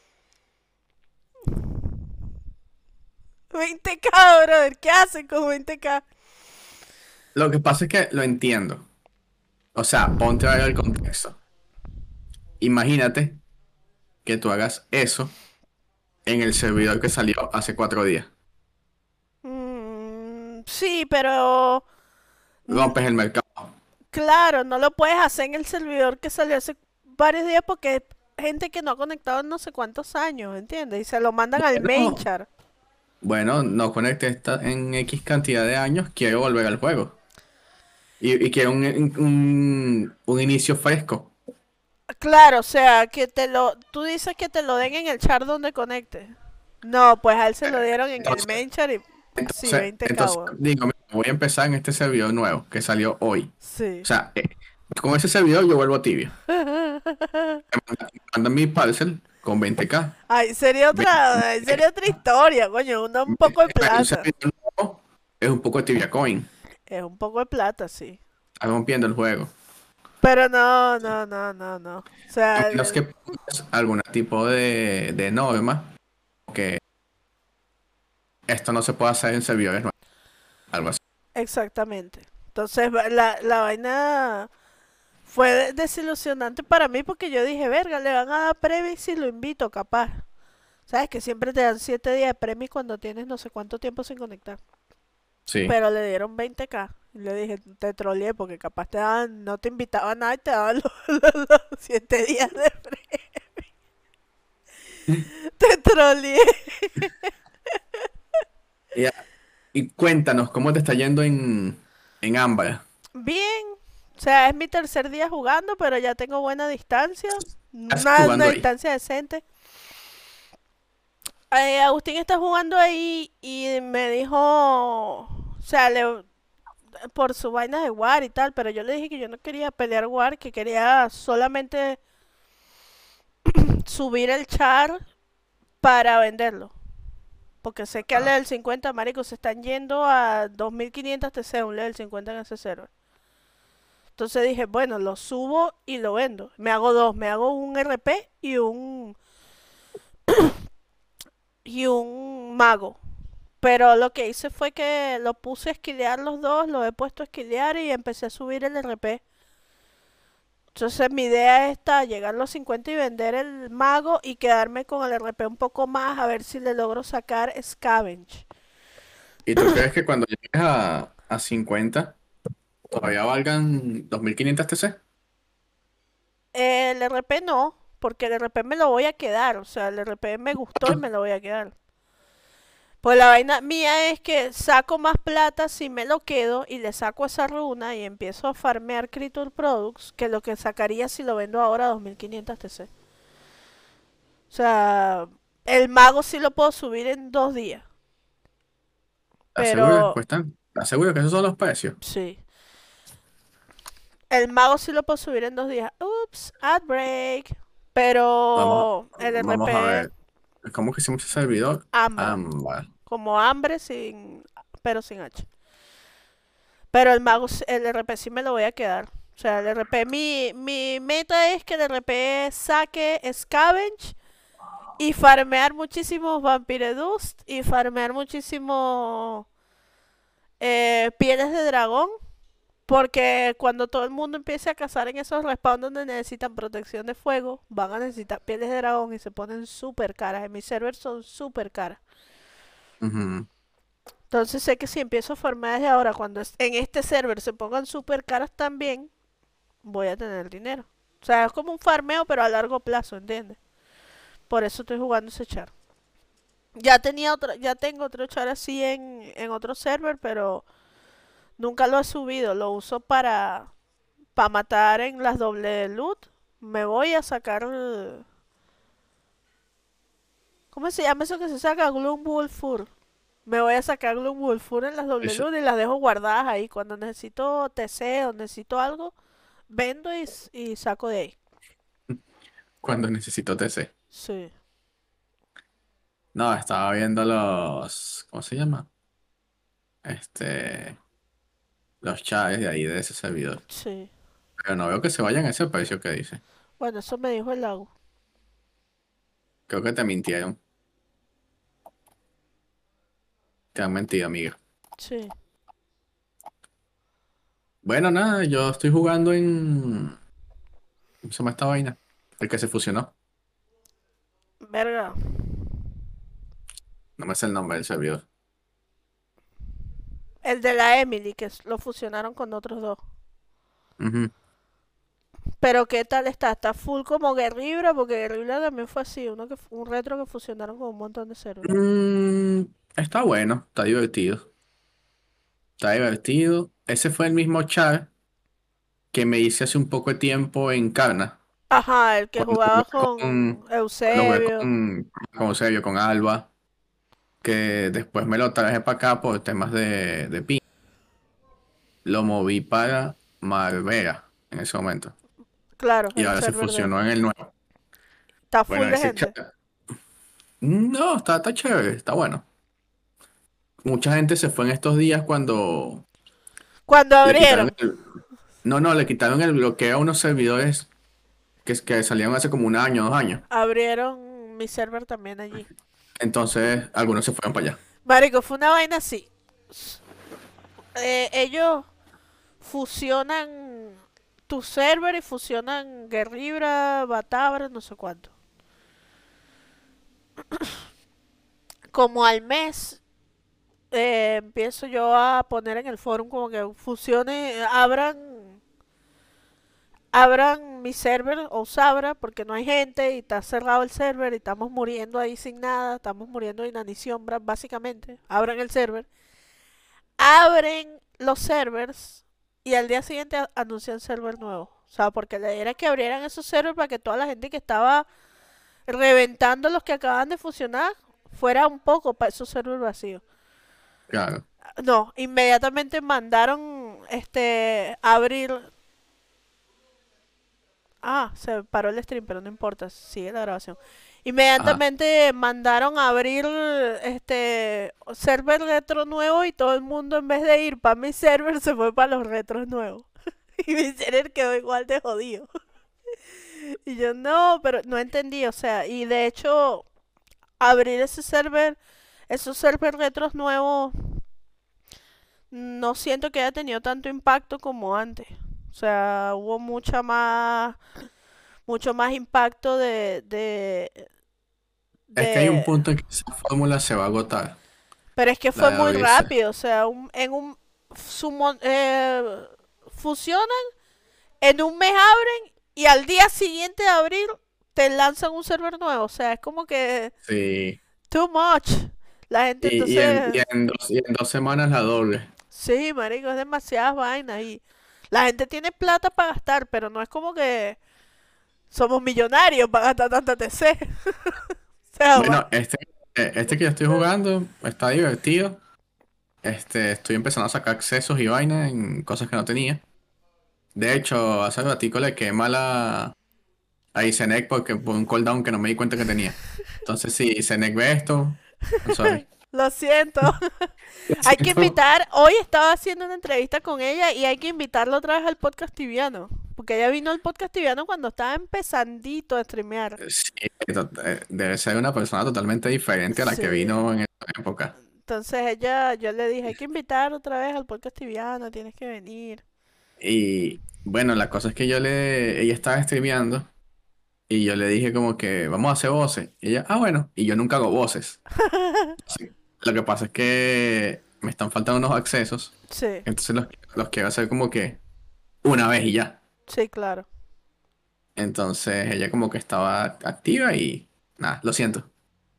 veinte k, brother, ¿qué hacen con veinte k? Lo que pasa es que lo entiendo. O sea, ponte a ver el contexto. Imagínate que tú hagas eso en el servidor que salió hace cuatro días. Mm, sí, pero mm, Rompes el mercado. claro, no lo puedes hacer en el servidor que salió hace varios días porque es gente que no ha conectado en no sé cuántos años, ¿entiendes? Y se lo mandan al main Bueno, char. bueno, no conecté esta en X cantidad de años, quiero volver al juego. Y, y quiero un, un, un inicio fresco. Claro, o sea, que te lo, tú dices que te lo den en el char donde conecte. No, pues a él se lo dieron en el Entonces, main char y sí, entonces, veinte k, entonces weón. digo, mira, voy a empezar en este servidor nuevo que salió hoy. O Sí. sea, eh, con ese servidor yo vuelvo a Tibia. Me mandan, me mandan mi parcel con veinte k. Ay, sería otra, ay, sería otra historia, coño, una un poco de Un plata. servidor nuevo es un poco de Tibia Coin. Es un poco de plata, sí. Está rompiendo el juego. Pero no, no, no, no, no. O A sea, menos que el- pongas algún tipo de, de norma que esto no se puede hacer en servidores nuevos. Algo así. exactamente. Entonces, va- la, la vaina fue de- desilusionante para mí porque yo dije, verga, le van a dar premio y si lo invito, capaz. Sabes que siempre te dan siete días de premio cuando tienes no sé cuánto tiempo sin conectar. Sí. Pero le dieron veinte k. Y le dije, te troleé porque capaz te daban, no te invitaban a nada y te daban los, los, los siete días de premio. Te troleé. Y, y cuéntanos, ¿cómo te está yendo en, en Ámbar. Bien, o sea, es mi tercer día jugando, pero ya tengo buena distancia, ¿Estás una, una jugando ahí? distancia decente. Eh, Agustín está jugando ahí y me dijo, o sea, le, por su vaina de War y tal, pero yo le dije que yo no quería pelear War, que quería solamente subir el char para venderlo. Porque sé que al Ah, level cincuenta, marico, se están yendo a dos mil quinientos T C, un level cincuenta en ese server. Entonces dije, bueno, lo subo y lo vendo. Me hago dos, me hago un R P y un y un mago. Pero lo que hice fue que lo puse a esquilear los dos, lo he puesto a esquilear y empecé a subir el R P. Entonces mi idea es esta, llegar a los cincuenta y vender el mago y quedarme con el R P un poco más a ver si le logro sacar Scavenge. ¿y tú crees que cuando llegues a, a cincuenta todavía valgan dos mil quinientos T C? El R P no, porque el R P me lo voy a quedar, o sea, el R P me gustó y me lo voy a quedar. Pues la vaina mía es que saco más plata si me lo quedo y le saco esa runa y empiezo a farmear Creature Products que lo que sacaría si lo vendo ahora a dos mil quinientos T C. O sea, el mago sí lo puedo subir en dos días, ¿Estás seguro que pero cuestan? ¿Estás seguro que esos son los precios? sí. El mago sí lo puedo subir en dos días. Ups, ad break. Vamos, Pero el vamos a R P ver. ¿Cómo que hicimos ese servidor? Ámbar. Ámbar. Como hambre sin. Pero sin H. Pero el mago, el R P sí me lo voy a quedar. O sea, el R P, mi, mi meta es que el R P saque Scavenge y farmear muchísimos Vampire Dust y farmear muchísimo eh, pieles de dragón. Porque cuando todo el mundo empiece a cazar en esos respawns donde necesitan protección de fuego, van a necesitar pieles de dragón y se ponen súper caras. En mi server son súper caras. Ujú. Entonces sé que si empiezo a farmear desde ahora, cuando en este server se pongan súper caras también, voy a tener dinero. O sea, es como un farmeo, pero a largo plazo, ¿entiendes? Por eso estoy jugando ese char. Ya tenía otro, ya tengo otro char así en, en otro server, pero nunca lo he subido. Lo uso para, para matar en las doble loot. Me voy a sacar. ¿Cómo se llama eso que se saca? Gloom Wolfur. Me voy a sacar Gloom Wolfur en las doble Eso- loot y las dejo guardadas ahí. Cuando necesito T C o necesito algo, vendo y, y saco de ahí. Cuando necesito T C. Sí, No, estaba viendo los. ¿Cómo se llama? Este. Los chats de ahí, de ese servidor. sí. Pero no veo que se vayan a ese precio que dice. Bueno, eso me dijo el lago. Creo que te mintieron. Te han mentido, amiga. Sí. Bueno, nada, yo estoy jugando en. ¿Cómo se llama esta vaina? El que se fusionó. Verga. No me sé el nombre del servidor. El de la Emily, que lo fusionaron con otros dos. Ujú. Pero ¿qué tal está? Está full como Guerribra, porque Guerribra también fue así, uno que un retro que fusionaron con un montón de servers. Mm, está bueno, está divertido. Está divertido. Ese fue el mismo chat que me hice hace un poco de tiempo en Carna. Ajá, el que Cuando jugaba jugué con con, cuando jugué Eusebio. con, con Sergio, con Alba, que después me lo traje para acá por temas de, de pin. Lo moví para Marvera en ese momento. Claro, Y el ahora se server de él. fusionó en el nuevo. Está Bueno, full de ese chat. gente. No, está, está chévere, está bueno. Mucha gente se fue en estos días cuando Cuando le quitaron abrieron, el. No, no, le quitaron el bloqueo a unos servidores que, que salieron hace como un año, dos años. abrieron mi server también allí. Entonces, algunos se fueron para allá. Marico, fue una vaina así. Eh, ellos fusionan tu server y fusionan Guerribra, Batabra, no sé cuánto. Como al mes eh, empiezo yo a poner en el forum como que fusione, abran, abran mi server o Sabra porque no hay gente y está cerrado el server y estamos muriendo ahí sin nada, estamos muriendo de inanición básicamente. Abran el server, abren los servers y al día siguiente a- anuncian server nuevo. O sea, porque la idea era que abrieran esos servers para que toda la gente que estaba reventando los que acaban de funcionar fuera un poco para esos servers vacíos. Claro. No, inmediatamente mandaron este abrir. Ah, se paró el stream, pero no importa, sigue la grabación. Ajá. Inmediatamente mandaron a abrir este server retro nuevo y todo el mundo en vez de ir para mi server se fue para los retros nuevos. Y mi server quedó igual de jodido. Y yo no, pero no entendí, o sea, y de hecho abrir ese server, esos server retros nuevos, no siento que haya tenido tanto impacto como antes. O sea, hubo mucha más, mucho más impacto de, de, Es que hay un de... punto en que esa fórmula se va a agotar, Pero es que la fue de muy abrirse. rápido, o sea, un, en un... Sumo, eh, fusionan, en un mes abren y al día siguiente de abrir te lanzan un server nuevo. O sea, es como que Sí. too much. La gente Y, y en, y, entonces... en dos, y en dos semanas la doble. Sí, marico, es demasiadas vainas y la gente tiene plata para gastar, pero no es como que somos millonarios para gastar tanta T C. O sea, va- Bueno, este, eh, este que yo estoy jugando está divertido. Este, estoy empezando a sacar accesos y vainas en cosas que no tenía. De hecho, hace ratico le quema la a Isenek porque por un cooldown que no me di cuenta que tenía. Entonces, si Isenek ve esto, I'm sorry. lo siento. Lo Hay que siento. invitar, hoy estaba haciendo una entrevista con ella y hay que invitarla otra vez al podcast tibiano. Porque ella vino al podcast tibiano cuando estaba empezandito a streamear. Sí, to- eh, debe ser una persona totalmente diferente a la que Sí. vino en esa época. Entonces ella, yo le dije, hay que invitar otra vez al podcast tibiano, tienes que venir. Y bueno, la cosa es que yo le, ella estaba streameando y yo le dije como que vamos a hacer voces. Y ella, ah, bueno, y yo nunca hago voces. Sí. Lo que pasa es que me están faltando unos accesos, Sí, entonces los, los quiero hacer como que una vez y ya. sí, claro. Entonces ella como que estaba activa y nada, lo siento.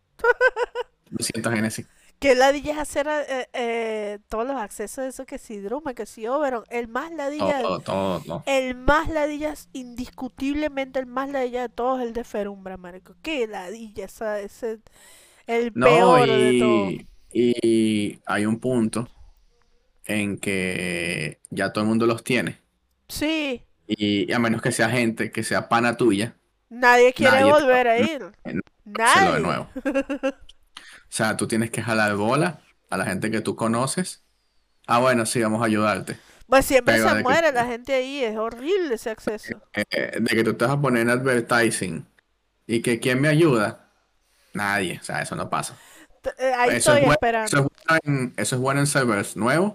Lo siento, Genesis. ¿Qué ladilla es hacer eh, eh, todos los accesos de eso que si Druma, que si Oberon? El más ladilla, Todo, todo, todo. el más ladilla es indiscutiblemente el más ladilla de todos, el de Ferumbra, marico. ¿Qué ladilla? Esa, ese, el No, peor de todo. y, y hay un punto en que ya todo el mundo los tiene. Sí, Y a menos que sea gente que sea pana tuya, nadie quiere nadie te va volver a ir. a hacerlo de Nadie. nuevo. O sea, tú tienes que jalar bola a la gente que tú conoces. Ah, bueno, sí, vamos a ayudarte. Pues siempre Pero se de que, muere la gente ahí, es horrible ese acceso. eh, de que tú te vas a poner en advertising y que quién me ayuda, nadie. O sea, eso no pasa. T- eh, Ahí Eso es estoy bueno, eso es esperando. bueno en, eso es bueno en servers nuevos,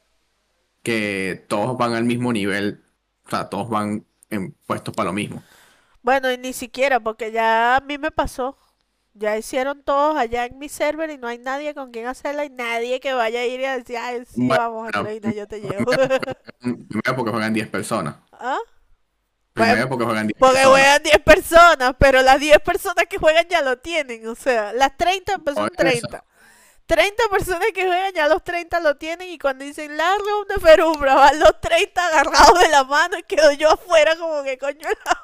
que todos van al mismo nivel. O sea, todos van en puestos para lo mismo. Bueno, y ni siquiera, porque ya a mí me pasó. Ya hicieron todos allá en mi server y no hay nadie con quien hacerla y nadie que vaya a ir y a decir, ay, sí, Bueno, vamos, Andreina, yo te llevo. primero porque juegan diez personas. ¿Ah? Pues, Primero porque juegan diez porque personas. juegan diez personas, pero las diez personas que juegan ya lo tienen, o sea, las treinta pues Por son eso. treinta. Treinta personas que juegan ya los treinta lo tienen y cuando dicen la round de Ferumbra van los treinta agarrados de la mano y quedo yo afuera como que coño la...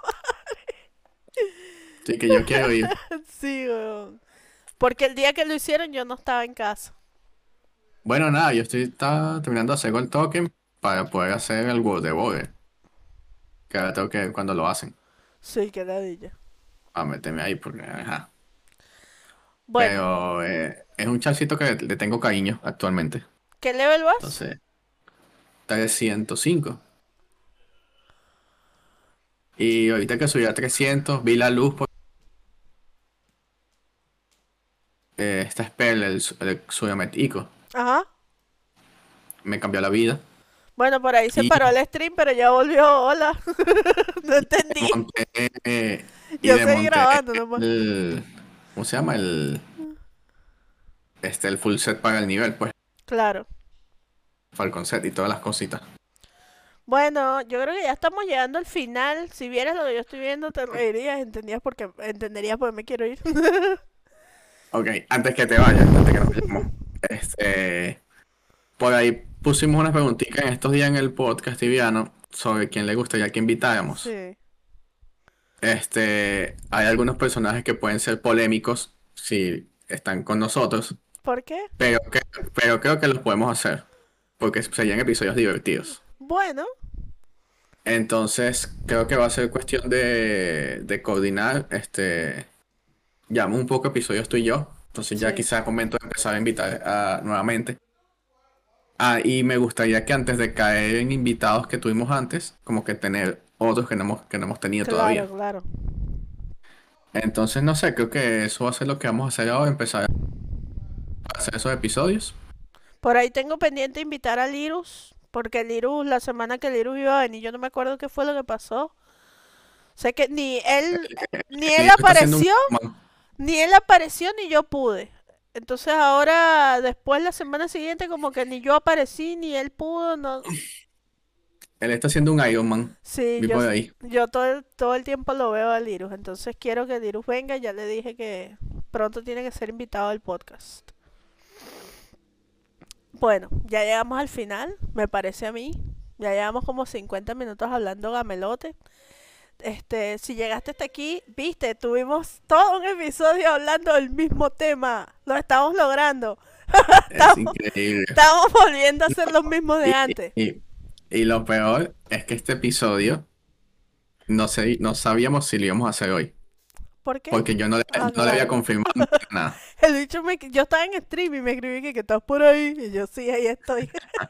Así que yo quiero ir. Sí, weón. Porque el día que lo hicieron yo no estaba en casa. Bueno, nada, yo estoy está terminando de hacer el token para poder hacer el World de Burger. Que ahora tengo que ver cuando lo hacen. Sí, que ladilla. A meterme ahí porque, ajá. Bueno, Pero eh, es un charcito que le tengo cariño actualmente. ¿qué level vas? Entonces, trescientos cinco. Y ahorita que subí a trescientos vi la luz por eh, esta spell, el, su- el Suyamet Ico. Ajá. Me cambió la vida. Bueno, por ahí se Y paró el stream, pero ya volvió. Hola. No entendí. monté, eh, y Yo seguí desmonté grabando nomás. el, ¿cómo se llama? El, este, el full set para el nivel, pues, Claro. Falcon set y todas las cositas. Bueno, yo creo que ya estamos llegando al final. Si vieras lo que yo estoy viendo, te reirías, entendías porque, entenderías por qué me quiero ir. Ok, antes que te vayas, antes que nos vayamos, este, por ahí pusimos una preguntita en estos días en el podcast tibiano sobre quién le gustaría que invitáramos. Sí. Este, hay algunos personajes que pueden ser polémicos si están con nosotros, ¿Por qué? pero, que- pero creo que los podemos hacer, porque serían episodios divertidos. Bueno, Entonces, creo que va a ser cuestión de, de coordinar, este, llamo un poco episodios tú y yo, entonces ya sí. quizás es momento de empezar a invitar a- nuevamente. Ah, y me gustaría que antes de caer en invitados que tuvimos antes, como que tener otros que no hemos, que no hemos tenido Claro, todavía. claro. Entonces, no sé, creo que eso va a ser lo que vamos a hacer ahora, empezar a hacer esos episodios. Por ahí tengo pendiente invitar a Lirus, porque Lirus, la semana que Lirus iba a venir, yo no me acuerdo qué fue lo que pasó. Sé que ni él, ni él Él está haciendo un... apareció, ni él apareció, ni yo pude. Entonces ahora, después la semana siguiente, como que ni yo aparecí, ni él pudo, no. Él está haciendo un Iron Man. Sí, Vi yo, por ahí. yo todo, el- todo el tiempo lo veo a Lirus, entonces quiero que Lirus venga, ya le dije que pronto tiene que ser invitado al podcast. Bueno, ya llegamos al final, me parece a mí. Ya llevamos como cincuenta minutos hablando gamelote. Este, si llegaste hasta aquí, viste, tuvimos todo un episodio hablando del mismo tema. Lo estamos logrando. Es Estamos, increíble. estamos volviendo a ser los mismos de Y, antes. y- y lo peor es que este episodio no sé, no sabíamos si lo íbamos a hacer hoy. ¿Por qué? Porque yo no le, Ah, no le había claro. confirmado nada. El bicho me, yo estaba en stream y me escribí que, que estás por ahí. Y yo sí, ahí estoy.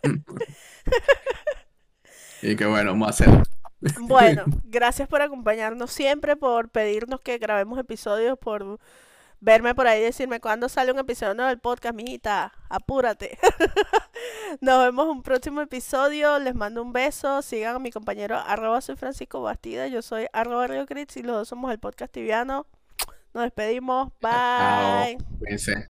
Y que bueno, vamos a hacerlo. Bueno, gracias por acompañarnos siempre, por pedirnos que grabemos episodios, por verme por ahí y decirme cuándo sale un episodio nuevo del podcast, mijita. Apúrate. Nos vemos en un próximo episodio. Les mando un beso. Sigan a mi compañero arroba soy Francisco Bastida. Yo soy arroba Río Crits y los dos somos el podcast tibiano. Nos despedimos. Chao. Bye. Cuídense.